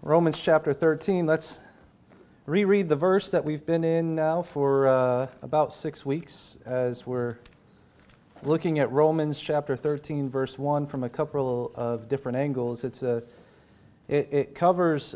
Romans chapter 13. Let's reread the verse that we've been in now for about 6 weeks as we're looking at Romans chapter 13, verse 1 from a couple of different angles. It covers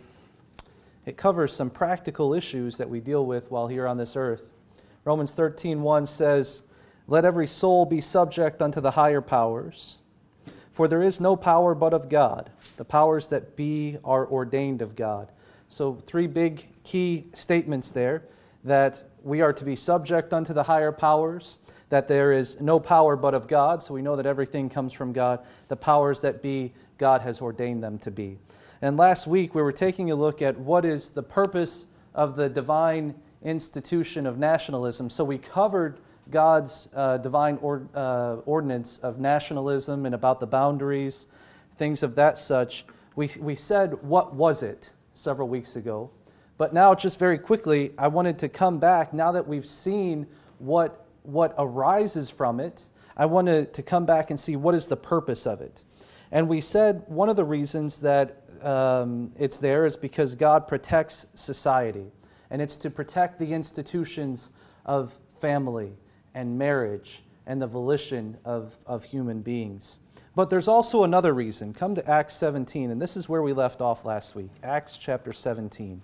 some practical issues that we deal with while here on this earth. Romans 13:1 says, "Let every soul be subject unto the higher powers, for there is no power but of God. The powers that be are ordained of God." So 3 big key statements there, that we are to be subject unto the higher powers, that there is no power but of God, so we know that everything comes from God. The powers that be, God has ordained them to be. And last week we were taking a look at what is the purpose of the divine institution of nationalism. So we covered God's divine ordinance of nationalism and about the boundaries, things of that such. We said, what was it, several weeks ago. But now, just very quickly, I wanted to come back, now that we've seen what arises from it, I wanted to come back and see what is the purpose of it. And we said one of the reasons that it's there is because God protects society. And it's to protect the institutions of family and marriage and the volition of human beings. But there's also another reason. Come to Acts 17, and this is where we left off last week. Acts chapter 17.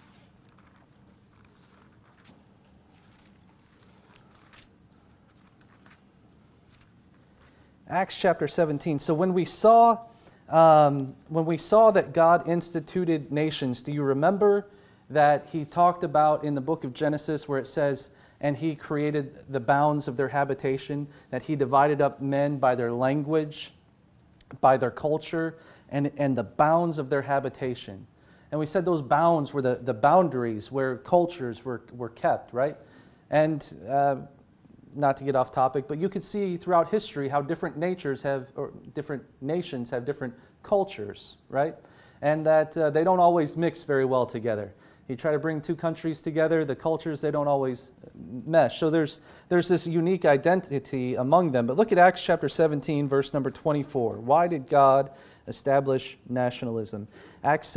Acts chapter 17. So when we saw that God instituted nations, do you remember that He talked about in the book of Genesis where it says, "And He created the bounds of their habitation," that He divided up men by their language, by their culture, and the bounds of their habitation. And we said those bounds were the boundaries where cultures were kept, right? And not to get off topic, but you could see throughout history how different nations have different cultures, right? And that they don't always mix very well together. You try to bring 2 countries together, the cultures, they don't always mesh. So there's this unique identity among them. But look at Acts chapter 17, verse number 24. Why did God establish nationalism? Acts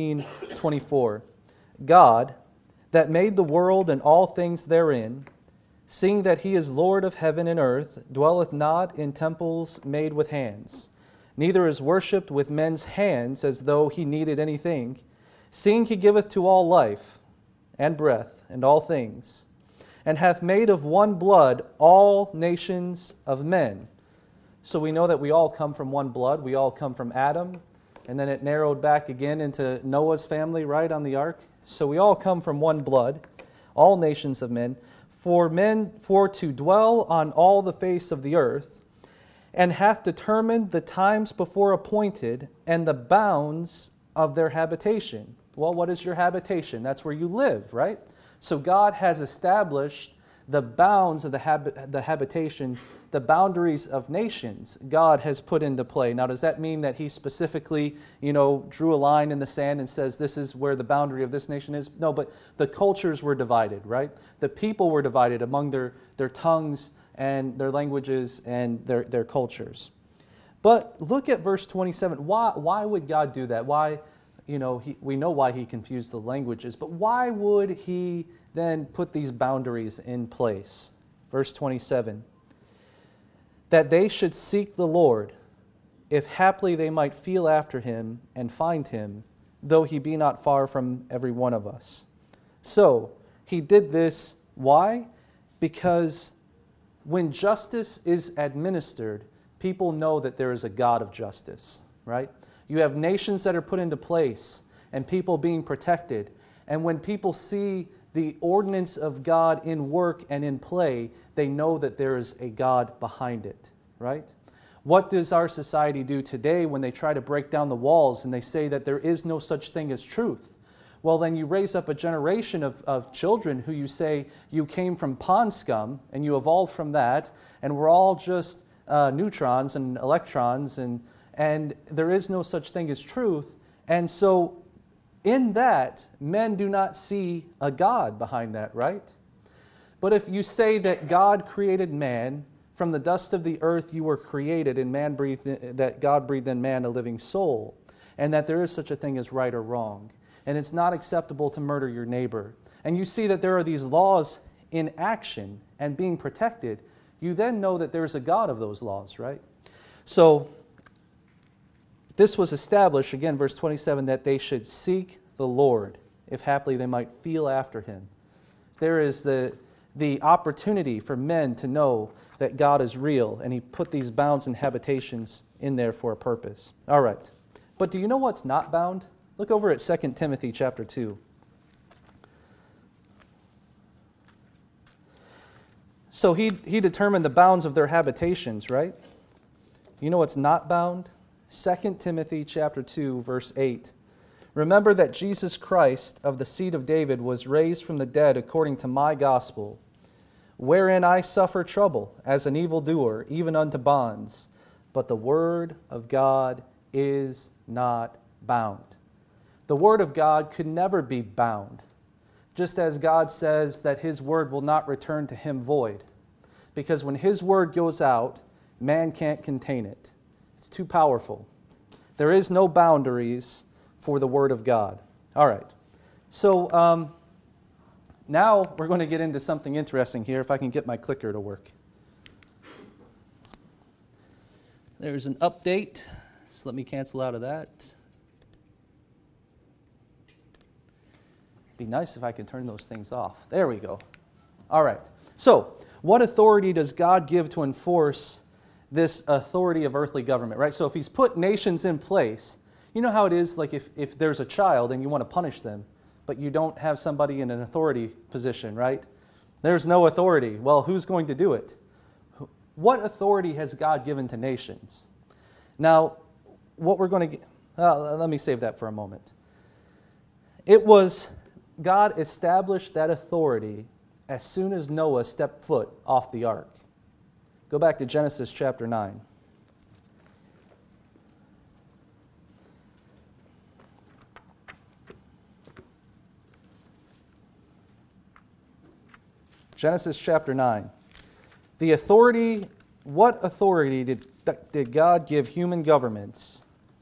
17:24. "God, that made the world and all things therein, seeing that He is Lord of heaven and earth, dwelleth not in temples made with hands, neither is worshipped with men's hands as though He needed anything, seeing He giveth to all life and breath and all things, and hath made of one blood all nations of men." So we know that we all come from one blood. We all come from Adam, and then it narrowed back again into Noah's family, right, on the ark. So we all come from one blood, all nations of men, for to dwell on all the face of the earth, and hath determined the times before appointed, and the bounds of their habitation. Well, what is your habitation? That's where you live, right? So God has established the bounds of the habitations, the boundaries of nations God has put into play. Now, does that mean that He specifically, drew a line in the sand and says this is where the boundary of this nation is? No, but the cultures were divided, right? The people were divided among their tongues and their languages and their cultures. But look at verse 27. Why would God do that? Why? We know why He confused the languages, but why would He then put these boundaries in place? Verse 27, "That they should seek the Lord, if haply they might feel after Him and find Him, though He be not far from every one of us." So, He did this, why? Because when justice is administered, people know that there is a God of justice, right? You have nations that are put into place and people being protected. And when people see the ordinance of God in work and in play, they know that there is a God behind it, right? What does our society do today when they try to break down the walls and they say that there is no such thing as truth? Well, then you raise up a generation of children who you say you came from pond scum and you evolved from that, and we're all just neutrons and electrons, and there is no such thing as truth. And so in that, men do not see a God behind that, right? But if you say that God created man, from the dust of the earth you were created, and that God breathed in man a living soul, and that there is such a thing as right or wrong. And it's not acceptable to murder your neighbor. And you see that there are these laws in action and being protected. You then know that there's a God of those laws, right? So this was established, again, verse 27, that they should seek the Lord, if haply they might feel after him. There is the opportunity for men to know that God is real, and he put these bounds and habitations in there for a purpose. All right. But do you know what's not bound? Look over at 2 Timothy chapter 2. So he determined the bounds of their habitations, right? Do you know what's not bound? 2 Timothy chapter 2, verse 8. Remember that Jesus Christ of the seed of David was raised from the dead according to my gospel, wherein I suffer trouble as an evildoer, even unto bonds. But the word of God is not bound. The word of God could never be bound. Just as God says that his word will not return to him void. Because when his word goes out, man can't contain it. It's too powerful. There is no boundaries for the word of God. All right. So now we're going to get into something interesting here, if I can get my clicker to work. There's an update. So let me cancel out of that. It'd be nice if I could turn those things off. There we go. All right. So, what authority does God give to enforce this authority of earthly government, right? So if he's put nations in place, you know how it is, like if there's a child and you want to punish them, but you don't have somebody in an authority position, right? There's no authority. Well, who's going to do it? What authority has God given to nations? Now, what we're going to get... let me save that for a moment. It was God established that authority as soon as Noah stepped foot off the ark. Go back to Genesis chapter 9. Genesis chapter 9. The authority, what authority did God give human governments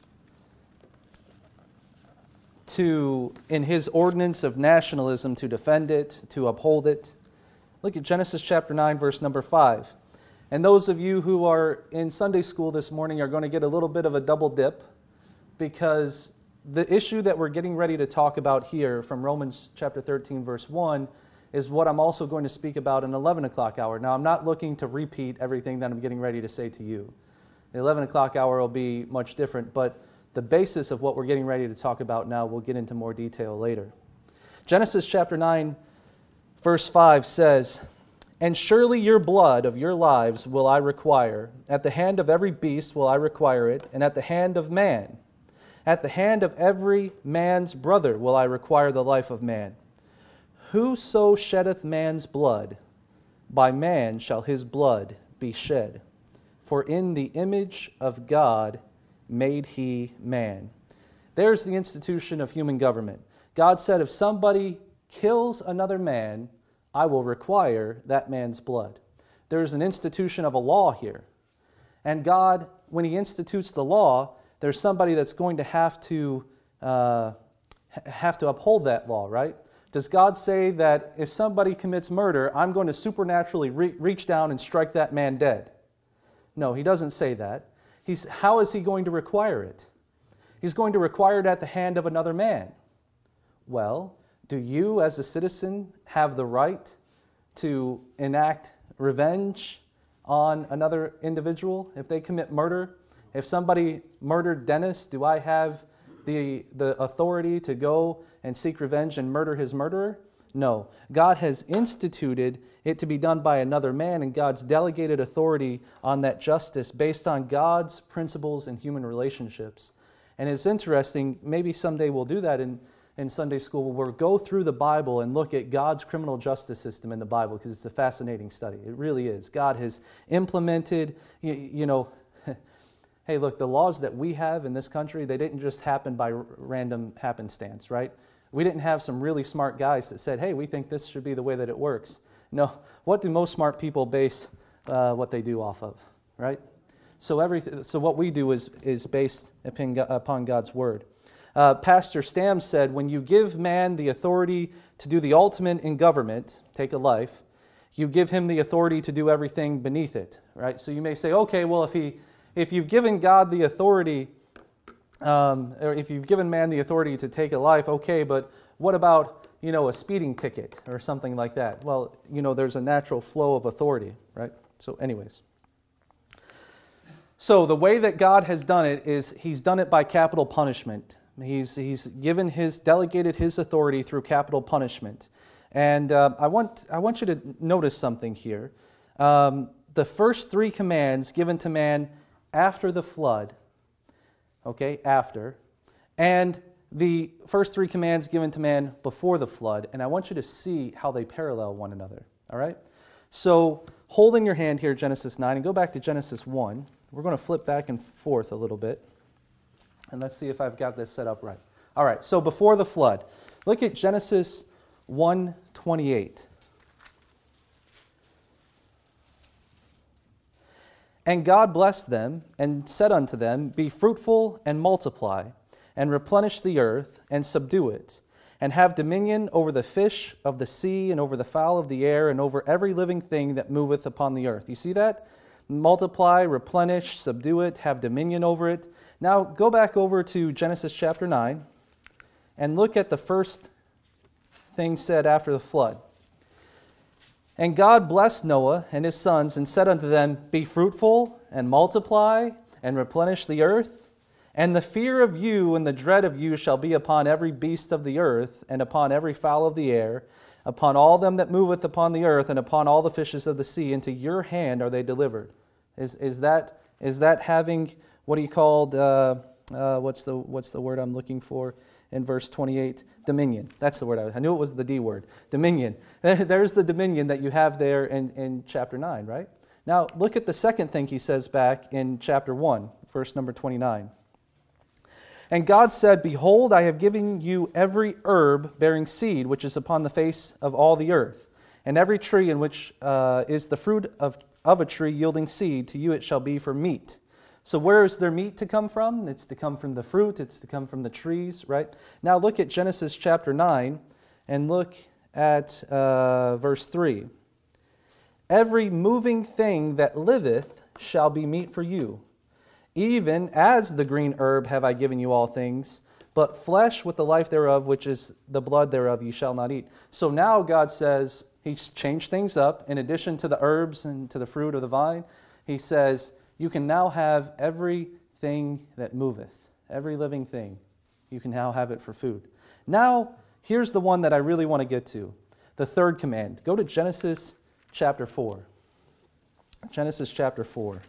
to, in his ordinance of nationalism, to defend it, to uphold it? Look at Genesis chapter 9, verse number 5. And those of you who are in Sunday school this morning are going to get a little bit of a double dip, because the issue that we're getting ready to talk about here from Romans chapter 13, verse 1, is what I'm also going to speak about in 11 o'clock hour. Now, I'm not looking to repeat everything that I'm getting ready to say to you. The 11 o'clock hour will be much different, but the basis of what we're getting ready to talk about now, we'll get into more detail later. Genesis chapter 9, verse 5 says, And surely your blood of your lives will I require. At the hand of every beast will I require it, and at the hand of man. At the hand of every man's brother will I require the life of man. Whoso sheddeth man's blood, by man shall his blood be shed. For in the image of God made he man. There's the institution of human government. God said, if somebody kills another man, I will require that man's blood. There's an institution of a law here. And God, when he institutes the law, there's somebody that's going to have to uphold that law, right? Does God say that if somebody commits murder, I'm going to supernaturally reach down and strike that man dead? No, he doesn't say that. How is he going to require it? He's going to require it at the hand of another man. Well, do you as a citizen have the right to enact revenge on another individual if they commit murder? If somebody murdered Dennis, do I have the authority to go and seek revenge and murder his murderer? No. God has instituted it to be done by another man, and God's delegated authority on that justice based on God's principles and human relationships. And it's interesting, maybe someday we'll do that in Sunday school, where we'll go through the Bible and look at God's criminal justice system in the Bible, because it's a fascinating study. It really is. God has implemented, hey, look, the laws that we have in this country, they didn't just happen by random happenstance, right? We didn't have some really smart guys that said, hey, we think this should be the way that it works. No, what do most smart people base what they do off of, right? So what we do is based upon God's Word. Pastor Stam said, when you give man the authority to do the ultimate in government, take a life, you give him the authority to do everything beneath it, right? So you may say, okay, well, if you've given God the authority, or if you've given man the authority to take a life, okay, but what about, a speeding ticket or something like that? Well, there's a natural flow of authority, right? So anyways. So the way that God has done it is He's done it by capital punishment. He's delegated His authority through capital punishment. And I want you to notice something here. The first 3 commands given to man after the flood, okay, after, and the first 3 commands given to man before the flood, and I want you to see how they parallel one another, all right? So hold in your hand here Genesis 9 and go back to Genesis 1. We're going to flip back and forth a little bit, and let's see if I've got this set up right. All right, so before the flood, look at Genesis 1:28. And God blessed them and said unto them, be fruitful and multiply, and replenish the earth, and subdue it, and have dominion over the fish of the sea, and over the fowl of the air, and over every living thing that moveth upon the earth. You see that? Multiply, replenish, subdue it, have dominion over it. Now go back over to Genesis chapter 9, and look at the first thing said after the flood. And God blessed Noah and his sons, and said unto them, be fruitful, and multiply, and replenish the earth. And the fear of you and the dread of you shall be upon every beast of the earth, and upon every fowl of the air, upon all them that moveth upon the earth, and upon all the fishes of the sea. Into your hand are they delivered. Is that having what he called, what's the word I'm looking for in verse 28? Dominion. That's the word I knew it was the D word. Dominion. There's the dominion that you have there in chapter 9, right? Now, look at the second thing he says back in chapter 1, verse number 29. And God said, behold, I have given you every herb bearing seed, which is upon the face of all the earth, and every tree in which is the fruit of a tree yielding seed, to you it shall be for meat. So where is their meat to come from? It's to come from the fruit. It's to come from the trees, right? Now look at Genesis chapter 9 and look at verse 3. Every moving thing that liveth shall be meat for you. Even as the green herb have I given you all things, but flesh with the life thereof, which is the blood thereof, you shall not eat. So now God says, He's changed things up. In addition to the herbs and to the fruit of the vine, He says, you can now have everything that moveth, every living thing. You can now have it for food. Now, here's the one that I really want to get to. The third command. Go to Genesis chapter 4. Genesis chapter 4.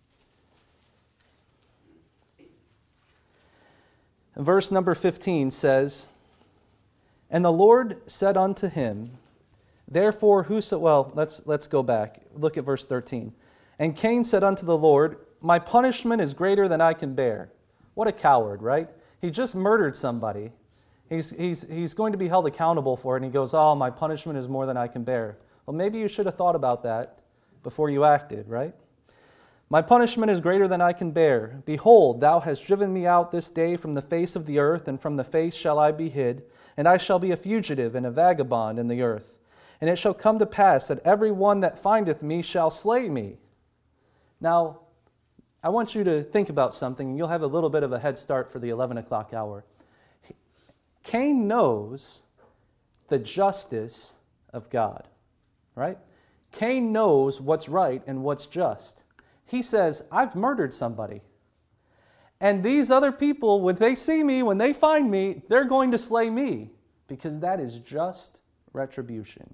And verse number 15 says, and the Lord said unto him, therefore let's go back. Look at verse 13. And Cain said unto the Lord, my punishment is greater than I can bear. What a coward, right? He just murdered somebody. He's going to be held accountable for it, and he goes, oh, my punishment is more than I can bear. Well, maybe you should have thought about that before you acted, right? My punishment is greater than I can bear. Behold, thou hast driven me out this day from the face of the earth, and from the face shall I be hid, and I shall be a fugitive and a vagabond in the earth. And it shall come to pass that every one that findeth me shall slay me. Now, I want you to think about something, and you'll have a little bit of a head start for the 11 o'clock hour. Cain knows the justice of God, right? Cain knows what's right and what's just. He says, I've murdered somebody. And these other people, when they see me, when they find me, they're going to slay me, because that is just retribution.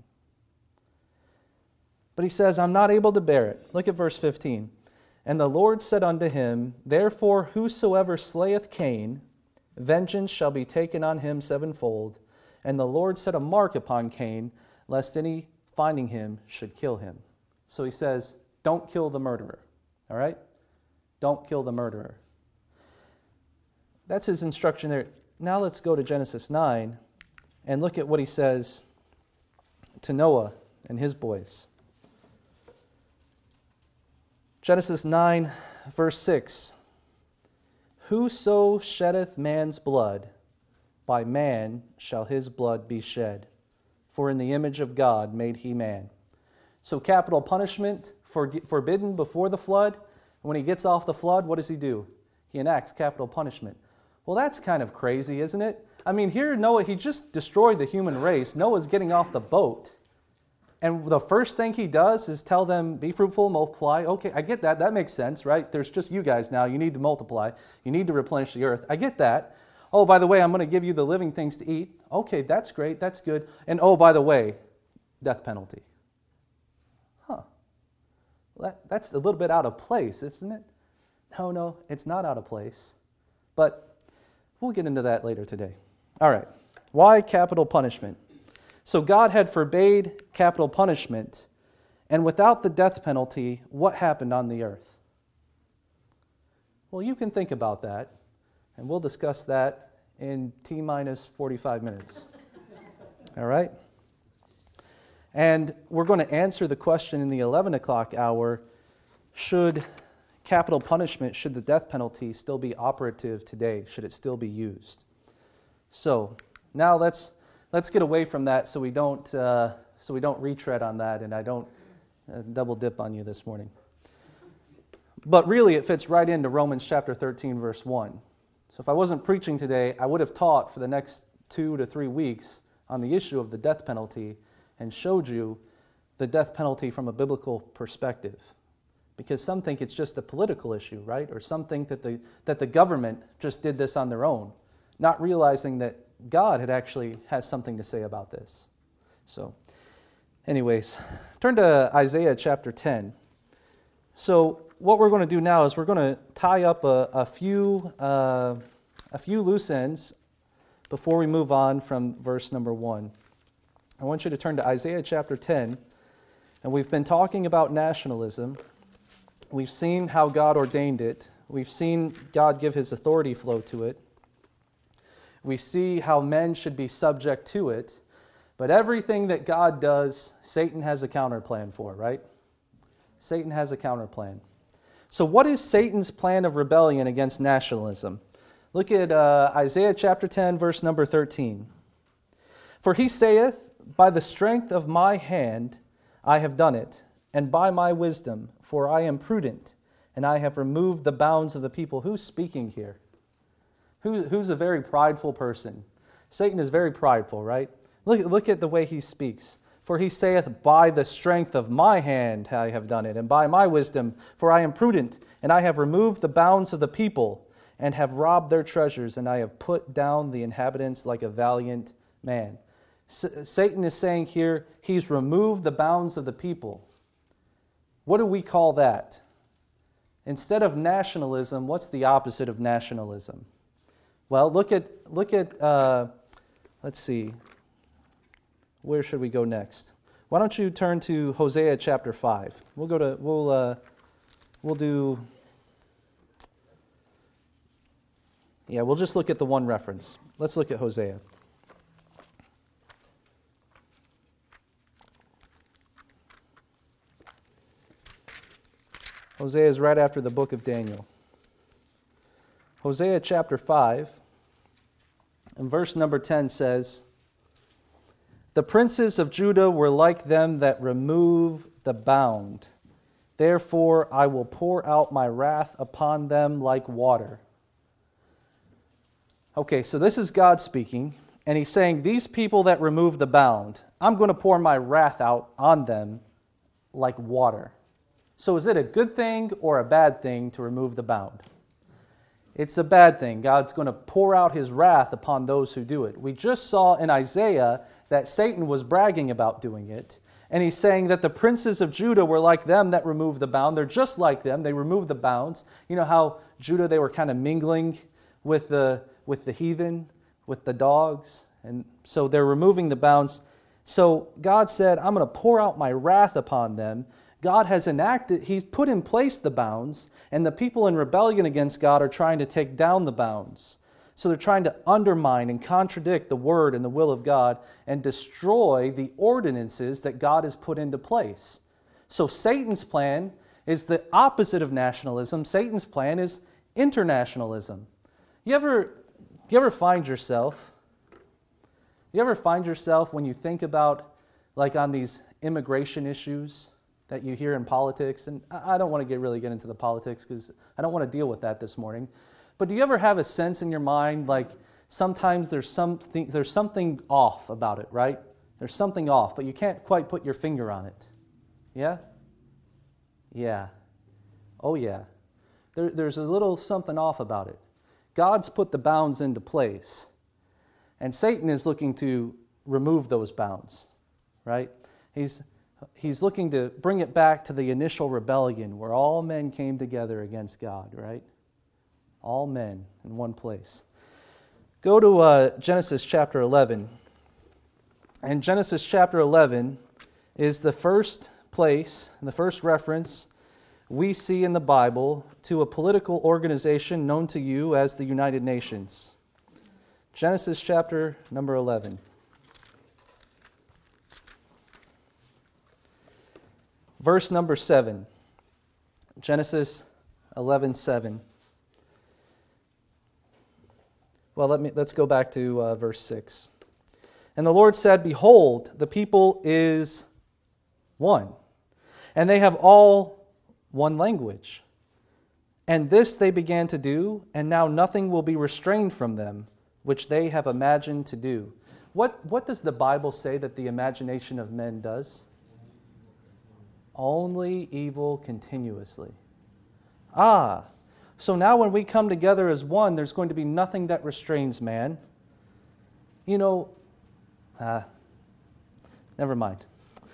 But he says, I'm not able to bear it. Look at verse 15. And the Lord said unto him, therefore whosoever slayeth Cain, vengeance shall be taken on him sevenfold. And the Lord set a mark upon Cain, lest any finding him should kill him. So he says, don't kill the murderer. All right? Don't kill the murderer. That's his instruction there. Now let's go to Genesis 9 and look at what he says to Noah and his boys. Genesis 9, verse 6. Whoso sheddeth man's blood, by man shall his blood be shed. For in the image of God made he man. So capital punishment forbidden before the flood. When he gets off the flood, what does he do? He enacts capital punishment. Well, that's kind of crazy, isn't it? I mean, here Noah, he just destroyed the human race. Noah's getting off the boat. And the first thing he does is tell them, be fruitful, multiply. Okay, I get that. That makes sense, right? There's just you guys now. You need to multiply. You need to replenish the earth. I get that. Oh, by the way, I'm going to give you the living things to eat. Okay, that's great. That's good. And oh, by the way, death penalty. Huh. That's a little bit out of place, isn't it? No, it's not out of place. But we'll get into that later today. All right. Why capital punishment? So God had forbade capital punishment, and without the death penalty, what happened on the earth? Well, you can think about that, and we'll discuss that in T-minus 45 minutes. All right? And we're going to answer the question in the 11 o'clock hour, should capital punishment, should the death penalty still be operative today? Should it still be used? So, now let's get away from that so we don't retread on that, and I don't double dip on you this morning. But really, it fits right into Romans chapter 13, verse 1. So if I wasn't preaching today, I would have taught for the next 2 to 3 weeks on the issue of the death penalty and showed you the death penalty from a biblical perspective. Because some think it's just a political issue, right? Or some think that the government just did this on their own, not realizing that God has something to say about this. So, anyways, turn to Isaiah chapter 10. So, what we're going to do now is we're going to tie up a few loose ends before we move on from verse number 1. I want you to turn to Isaiah chapter 10, and we've been talking about nationalism. We've seen how God ordained it. We've seen God give His authority flow to it. We see how men should be subject to it. But everything that God does, Satan has a counterplan for, right? Satan has a counterplan. So what is Satan's plan of rebellion against nationalism? Look at Isaiah chapter 10, verse number 13. For he saith, by the strength of my hand I have done it, and by my wisdom, for I am prudent, and I have removed the bounds of the people. Who's speaking here? Who's a very prideful person? Satan is very prideful, right? Look at the way he speaks. For he saith, by the strength of my hand I have done it, and by my wisdom, for I am prudent, and I have removed the bounds of the people, and have robbed their treasures, and I have put down the inhabitants like a valiant man. Satan is saying here, he's removed the bounds of the people. What do we call that? Instead of nationalism, what's the opposite of nationalism? Well, look at. Let's see. Where should we go next? Why don't you turn to Hosea chapter 5? We'll just look at the one reference. Let's look at Hosea. Hosea is right after the book of Daniel. Hosea chapter 5, and verse number 10 says, the princes of Judah were like them that remove the bound. Therefore I will pour out my wrath upon them like water. Okay, so this is God speaking, and He's saying, these people that remove the bound, I'm going to pour my wrath out on them like water. So is it a good thing or a bad thing to remove the bound? It's a bad thing. God's going to pour out His wrath upon those who do it. We just saw in Isaiah that Satan was bragging about doing it. And he's saying that the princes of Judah were like them that remove the bound. They're just like them. They remove the bounds. You know how Judah, they were kind of mingling with the heathen, with the dogs. And so they're removing the bounds. So God said, I'm going to pour out my wrath upon them. God has enacted, He's put in place the bounds, and the people in rebellion against God are trying to take down the bounds. So they're trying to undermine and contradict the Word and the will of God and destroy the ordinances that God has put into place. So Satan's plan is the opposite of nationalism. Satan's plan is internationalism. You ever find yourself when you think about, like, on these immigration issues that you hear in politics, and I don't want to really get into the politics because I don't want to deal with that this morning, but do you ever have a sense in your mind, like, sometimes there's something off about it, right? There's something off, but you can't quite put your finger on it. Yeah? Yeah. Oh yeah. There's a little something off about it. God's put the bounds into place, and Satan is looking to remove those bounds, right? He's looking to bring it back to the initial rebellion where all men came together against God, right? All men in one place. Go to Genesis chapter 11. And Genesis chapter 11 is the first place, the first reference we see in the Bible to a political organization known to you as the United Nations. Genesis chapter number 11. Verse number 7. Genesis 11:7. Well, let's go back to verse 6. And the Lord said, "Behold, the people is one, and they have all one language. And this they began to do, and now nothing will be restrained from them, which they have imagined to do." What does the Bible say that the imagination of men does? Only evil continuously. So now when we come together as one, there's going to be nothing that restrains man. You know, never mind.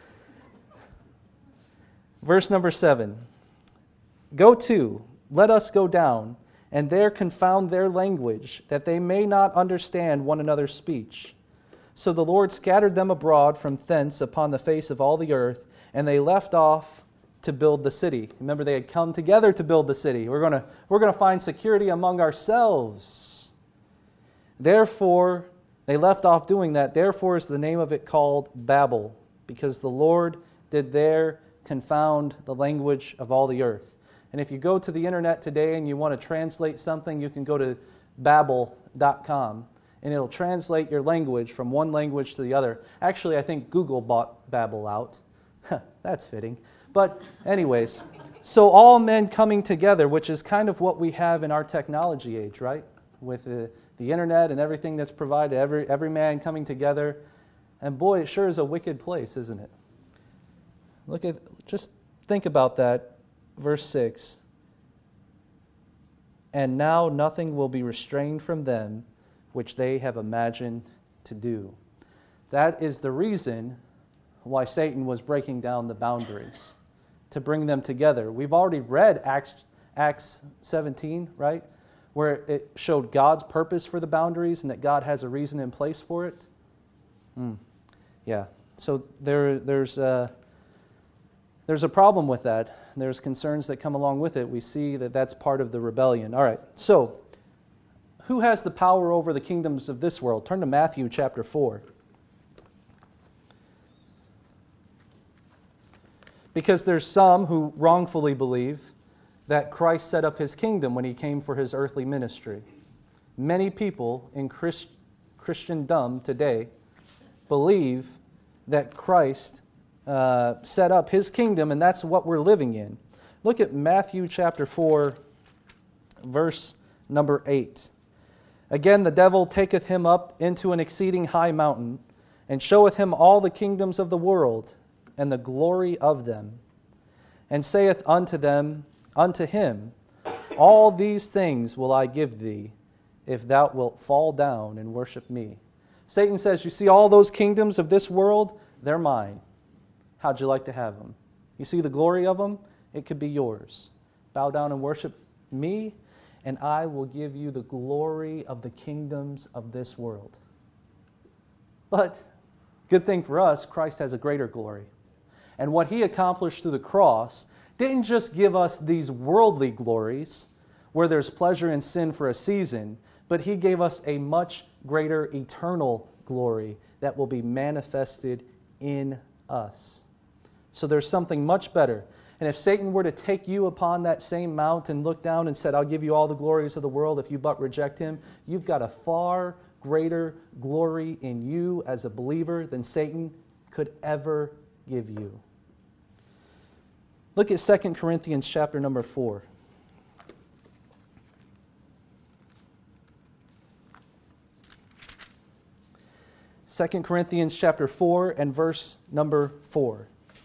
Verse number 7. "Go to, let us go down, and there confound their language, that they may not understand one another's speech. So the Lord scattered them abroad from thence upon the face of all the earth, and they left off to build the city." Remember, they had come together to build the city. We're going to find security among ourselves. Therefore, they left off doing that. Therefore is the name of it called Babel, because the Lord did there confound the language of all the earth. And if you go to the internet today and you want to translate something, you can go to Babbel.com, and it'll translate your language from one language to the other. Actually, I think Google bought Babbel out. That's fitting. But anyways, so all men coming together, which is kind of what we have in our technology age, right? With the internet and everything that's provided, every man coming together. And boy, it sure is a wicked place, isn't it? Just think about that. Verse 6. "And now nothing will be restrained from them, which they have imagined to do." That is the reason why Satan was breaking down the boundaries, to bring them together. We've already read Acts 17, right? Where it showed God's purpose for the boundaries and that God has a reason in place for it. Yeah. So there's a problem with that. There's concerns that come along with it. We see that that's part of the rebellion. All right. So, who has the power over the kingdoms of this world? Turn to Matthew chapter 4. Because there's some who wrongfully believe that Christ set up his kingdom when he came for his earthly ministry. Many people in Christendom today believe that Christ set up his kingdom, and that's what we're living in. Look at Matthew chapter 4, verse number 8. "Again, the devil taketh him up into an exceeding high mountain, and showeth him all the kingdoms of the world, and the glory of them, and saith unto him, All these things will I give thee, if thou wilt fall down and worship me." Satan says, you see all those kingdoms of this world? They're mine. How'd you like to have them? You see the glory of them? It could be yours. Bow down and worship me, and I will give you the glory of the kingdoms of this world. But, good thing for us, Christ has a greater glory. And what he accomplished through the cross didn't just give us these worldly glories where there's pleasure in sin for a season, but he gave us a much greater eternal glory that will be manifested in us. So there's something much better. And if Satan were to take you upon that same mount and look down and said, I'll give you all the glories of the world if you but reject him, you've got a far greater glory in you as a believer than Satan could ever give you. Look at 2 Corinthians chapter number 4. 2 Corinthians chapter 4 and verse number 4.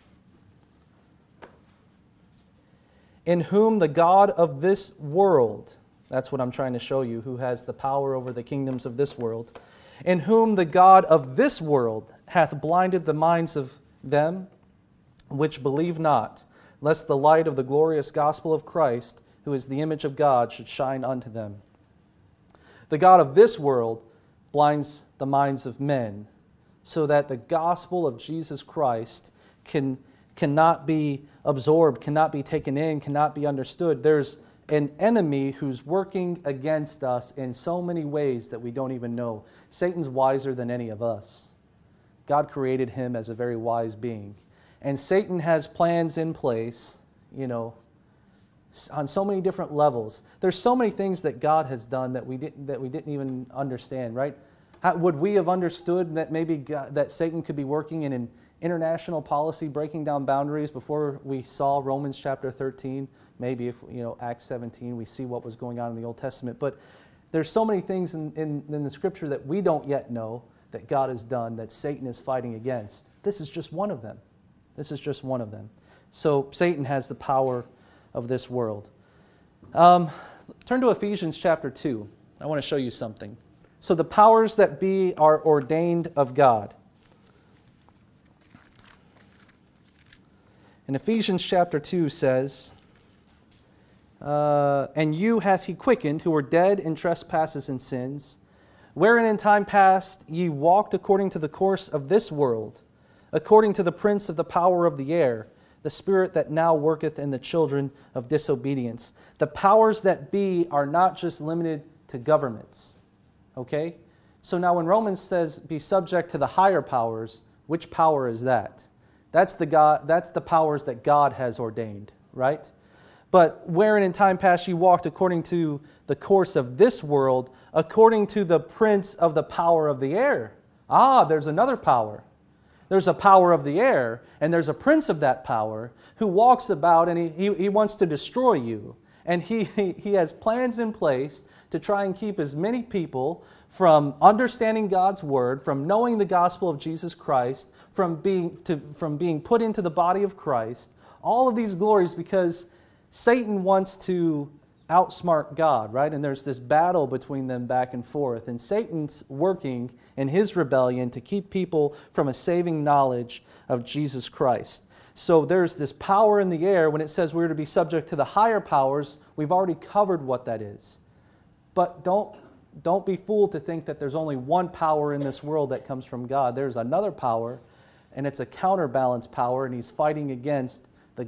In whom the God of this world, that's what I'm trying to show you, who has the power over the kingdoms of this world, in whom the God of this world hath blinded the minds of them which believe not, lest the light of the glorious gospel of Christ, who is the image of God, should shine unto them. The God of this world blinds the minds of men, so that the gospel of Jesus Christ cannot be absorbed, cannot be taken in, cannot be understood. There's an enemy who's working against us in so many ways that we don't even know. Satan's wiser than any of us. God created him as a very wise being. And Satan has plans in place, on so many different levels. There's so many things that God has done that we didn't even understand, right? Would we have understood that maybe that Satan could be working in an international policy, breaking down boundaries before we saw Romans chapter 13? Maybe if, Acts 17, we see what was going on in the Old Testament. But there's so many things in the Scripture that we don't yet know that God has done that Satan is fighting against. This is just one of them. This is just one of them. So Satan has the power of this world. Turn to Ephesians chapter 2. I want to show you something. So the powers that be are ordained of God. And Ephesians chapter 2 says, And you hath he quickened, who were dead in trespasses and sins, wherein in time past ye walked according to the course of this world, according to the prince of the power of the air, the spirit that now worketh in the children of disobedience. The powers that be are not just limited to governments. Okay? So now when Romans says be subject to the higher powers, which power is that? That's the powers that God has ordained, right? But wherein in time past ye walked according to the course of this world, according to the prince of the power of the air. There's another power. There's a power of the air, and there's a prince of that power who walks about and he wants to destroy you. And he has plans in place to try and keep as many people from understanding God's Word, from knowing the gospel of Jesus Christ, from being put into the body of Christ. All of these glories because Satan wants to outsmart God, right? And there's this battle between them back and forth. And Satan's working in his rebellion to keep people from a saving knowledge of Jesus Christ. So there's this power in the air. When it says we're to be subject to the higher powers, we've already covered what that is. But don't be fooled to think that there's only one power in this world that comes from God. There's another power, and it's a counterbalance power, and he's fighting against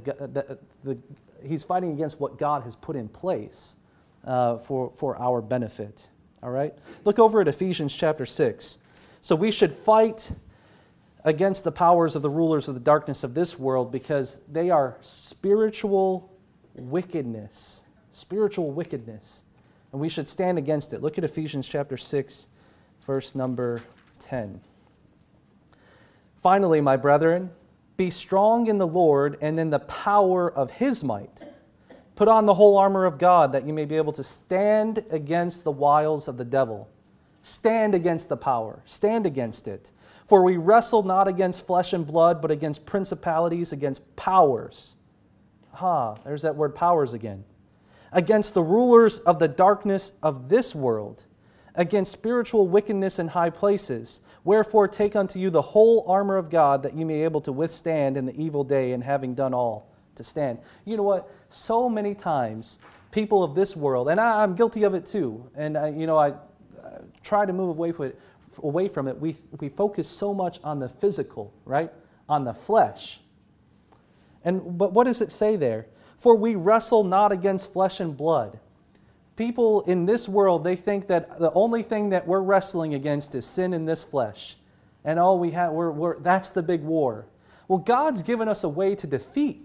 he's fighting against what God has put in place for our benefit. All right? Look over at Ephesians chapter 6. So we should fight against the powers of the rulers of the darkness of this world because they are spiritual wickedness. Spiritual wickedness. And we should stand against it. Look at Ephesians chapter 6, verse number 10. Finally, my brethren, be strong in the Lord and in the power of His might. Put on the whole armor of God that you may be able to stand against the wiles of the devil. Stand against the power. Stand against it. For we wrestle not against flesh and blood, but against principalities, against powers. There's that word powers again. Against the rulers of the darkness of this world, against spiritual wickedness in high places. Wherefore take unto you the whole armor of God, that you may be able to withstand in the evil day, and having done all, to stand. You know what? So many times, people of this world, and I'm guilty of it too, and I try to move away from it. We focus so much on the physical, right? On the flesh. But what does it say there? For we wrestle not against flesh and blood. People in this world, they think that the only thing that we're wrestling against is sin in this flesh. And all we have, that's the big war. Well, God's given us a way to defeat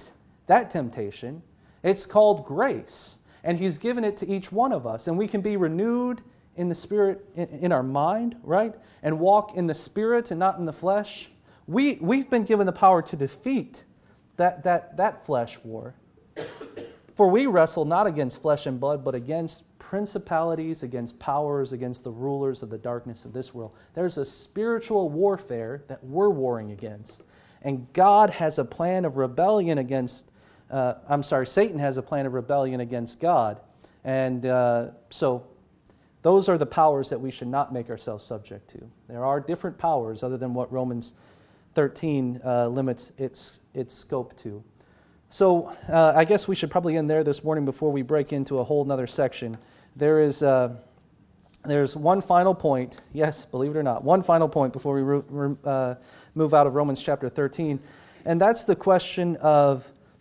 that temptation. It's called grace. And He's given it to each one of us. And we can be renewed in the Spirit, in our mind, right? And walk in the Spirit and not in the flesh. We've been given the power to defeat that flesh war. For we wrestle not against flesh and blood, but against principalities, against powers, against the rulers of the darkness of this world. There's a spiritual warfare that we're warring against. And God has a plan of rebellion against, Satan has a plan of rebellion against God. And so those are the powers that we should not make ourselves subject to. There are different powers other than what Romans 13 limits its scope to. So I guess we should probably end there this morning before we break into a whole other section. There's one final point. Yes, believe it or not, one final point before we move out of Romans chapter 13, and that's the question of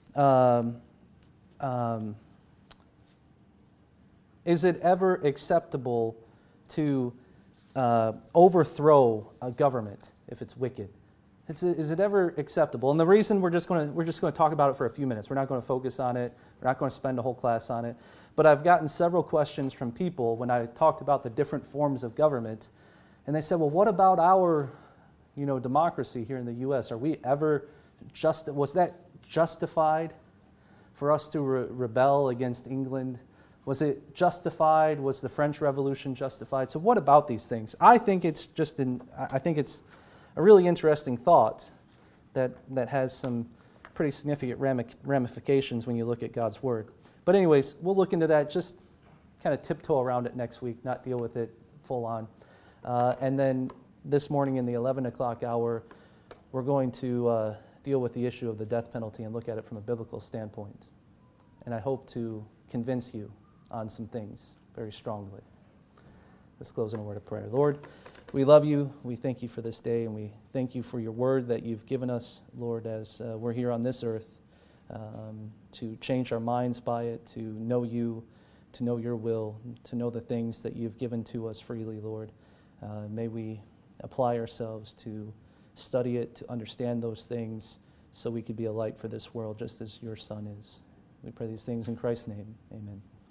is it ever acceptable to overthrow a government if it's wicked? Is it ever acceptable? And the reason we're just going to talk about it for a few minutes. We're not going to focus on it. We're not going to spend a whole class on it. But I've gotten several questions from people when I talked about the different forms of government, and they said, "Well, what about our, democracy here in the U.S.? Are we ever was that justified for us to rebel against England? Was it justified? Was the French Revolution justified? So what about these things?" I think it's a really interesting thought that has some pretty significant ramifications when you look at God's Word. But anyways, we'll look into that, just kind of tiptoe around it next week, not deal with it full on. And then this morning in the 11 o'clock hour, we're going to deal with the issue of the death penalty and look at it from a biblical standpoint. And I hope to convince you on some things very strongly. Let's close in a word of prayer. Lord, we love you. We thank you for this day, and we thank you for your word that you've given us, Lord, as we're here on this earth, to change our minds by it, to know you, to know your will, to know the things that you've given to us freely, Lord. May we apply ourselves to study it, to understand those things, so we could be a light for this world, just as your Son is. We pray these things in Christ's name. Amen.